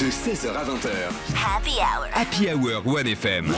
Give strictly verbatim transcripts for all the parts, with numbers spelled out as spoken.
De seize heures à vingt heures. Happy Hour. Happy Hour One F M.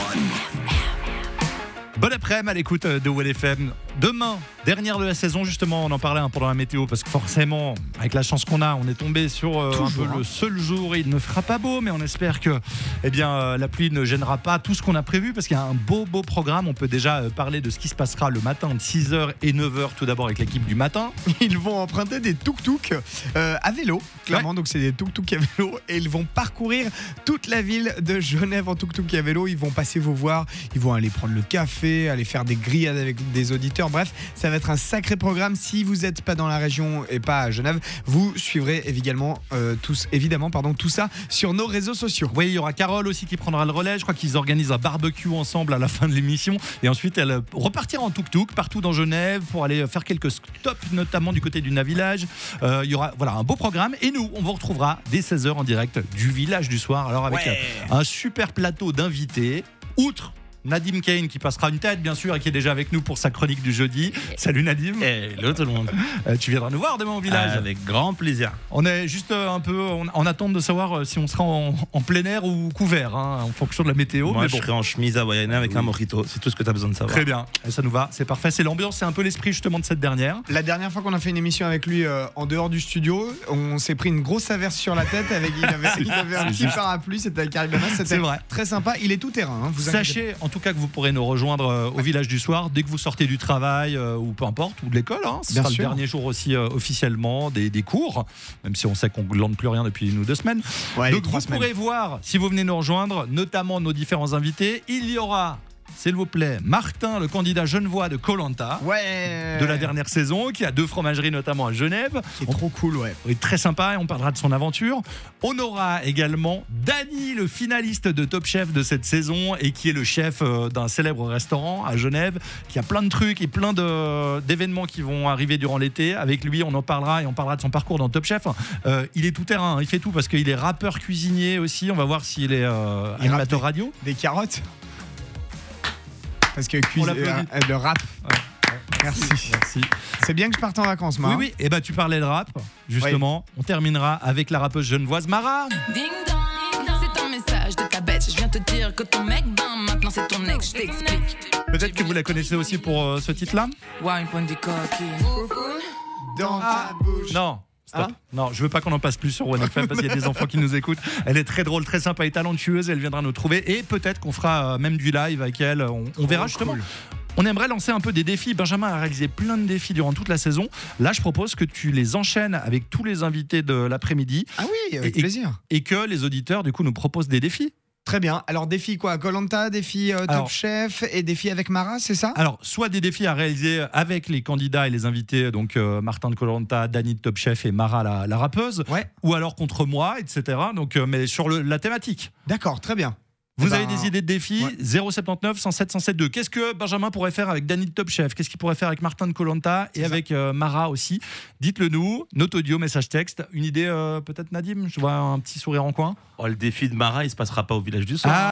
Bon après-midi à l'écoute de One F M. Demain, dernière de la saison, justement, on en parlait hein, pendant la météo, parce que forcément, avec la chance qu'on a, on est tombé sur euh, un peu hein. le seul jour. Il ne fera pas beau, mais on espère que eh bien, euh, la pluie ne gênera pas tout ce qu'on a prévu, parce qu'il y a un beau, beau programme. On peut déjà euh, parler de ce qui se passera le matin de six heures et neuf heures, tout d'abord avec l'équipe du matin. Ils vont emprunter des tuk-tuk euh, à vélo, clairement. Ouais. Donc c'est des tuk-tuk à vélo, et ils vont parcourir toute la ville de Genève en tuk-tuk à vélo. Ils vont passer vous voir, ils vont aller prendre le café, aller faire des grillades avec des auditeurs. Bref, ça va être un sacré programme. Si vous n'êtes pas dans la région et pas à Genève, vous suivrez évidemment, euh, tous, évidemment pardon, tout ça sur nos réseaux sociaux. Oui, il y aura Carole aussi qui prendra le relais. Je crois qu'ils organisent un barbecue ensemble à la fin de l'émission. Et ensuite, elle repartira en tuk-tuk partout dans Genève pour aller faire quelques stops, notamment du côté du Navillage. Euh, il y aura voilà, un beau programme. Et nous, on vous retrouvera dès seize heures en direct du Village du Soir. Alors avec ouais. un super plateau d'invités. Outre Nadim Kane qui passera une tête bien sûr et qui est déjà avec nous pour sa chronique du jeudi. Salut Nadim. Hello tout le monde. Euh, tu viendras nous voir demain au village. Euh, avec grand plaisir. On est juste euh, un peu en, en attente de savoir euh, si on sera en, en plein air ou couvert hein, en fonction de la météo. Moi mais je bon. serai en chemise hawaïenne avec oui. un mojito. C'est tout ce que tu as besoin de savoir. Très bien. Et ça nous va. C'est parfait. C'est l'ambiance, c'est un peu l'esprit justement de cette dernière. La dernière fois qu'on a fait une émission avec lui euh, en dehors du studio, on s'est pris une grosse averse sur la tête. Avec, il avait, il avait un petit parapluie. C'était avec Caribana. C'était vrai. Très sympa. Il est tout terrain. Hein, vous Sachez en tout cas que vous pourrez nous rejoindre euh, au ouais. Village du Soir dès que vous sortez du travail euh, ou peu importe, ou de l'école. Hein. Ce Bien sera sûr. le dernier jour aussi euh, officiellement des, des cours, même si on sait qu'on ne glande plus rien depuis une ou deux semaines. Ouais, Donc vous semaines. pourrez voir, si vous venez nous rejoindre, notamment nos différents invités. Il y aura, s'il vous plaît, Martin, le candidat genevois de Koh-Lanta, ouais. de la dernière saison, qui a deux fromageries notamment à Genève. C'est trop cool, ouais. Oui, très sympa, et on parlera de son aventure. On aura également Dany, le finaliste de Top Chef de cette saison et qui est le chef d'un célèbre restaurant à Genève, qui a plein de trucs et plein de, d'événements qui vont arriver durant l'été. Avec lui, on en parlera et on parlera de son parcours dans Top Chef. Euh, il est tout terrain, hein, il fait tout parce qu'il est rappeur cuisinier aussi. On va voir s'il est euh, il animateur radio. Des carottes. Parce que cuisine, euh, le rap. Ouais. Merci. Merci. C'est bien que je parte en vacances, Mara. Oui, oui. Et bah, tu parlais de rap, justement. Oui. On terminera avec la rappeuse genevoise Mara. Ding dong, c'est un message de ta bête. Je viens te dire que ton mec, ben maintenant c'est ton ex. Je t'explique. Peut-être que vous la connaissez aussi pour euh, ce titre-là. Ouais, une pointe du coquille. Dans ah. ta bouche. Non. Stop. Hein non, je veux pas qu'on en passe plus sur One F M parce qu'il y a des enfants qui nous écoutent. Elle est très drôle, très sympa et talentueuse. Elle viendra nous trouver et peut-être qu'on fera même du live avec elle. On, on verra oh, justement. Cool. On aimerait lancer un peu des défis. Benjamin a réalisé plein de défis durant toute la saison. Là, je propose que tu les enchaînes avec tous les invités de l'après-midi. Ah oui, avec et, plaisir. Et que les auditeurs, du coup, nous proposent des défis. Très bien. Alors, défi quoi? Koh-Lanta, défi euh, Top alors, Chef et défi avec Mara, c'est ça? Alors, soit des défis à réaliser avec les candidats et les invités, donc euh, Martin de Koh-Lanta, Dany de Top Chef et Mara la, la rappeuse, ouais. ou alors contre moi, et cetera. Donc, euh, mais sur le, la thématique. D'accord, très bien. Vous ben, avez des idées de défis? Ouais. zéro sept neuf cent sept cent sept deux. Qu'est-ce que Benjamin pourrait faire avec Dany de Top Chef? Qu'est-ce qu'il pourrait faire avec Martin de Koh-Lanta et avec euh, Mara aussi? Dites-le nous, note audio, message texte. Une idée euh, peut-être Nadim? Je vois un petit sourire en coin. Oh, le défi de Mara, il se passera pas au Village du Soir. Ah.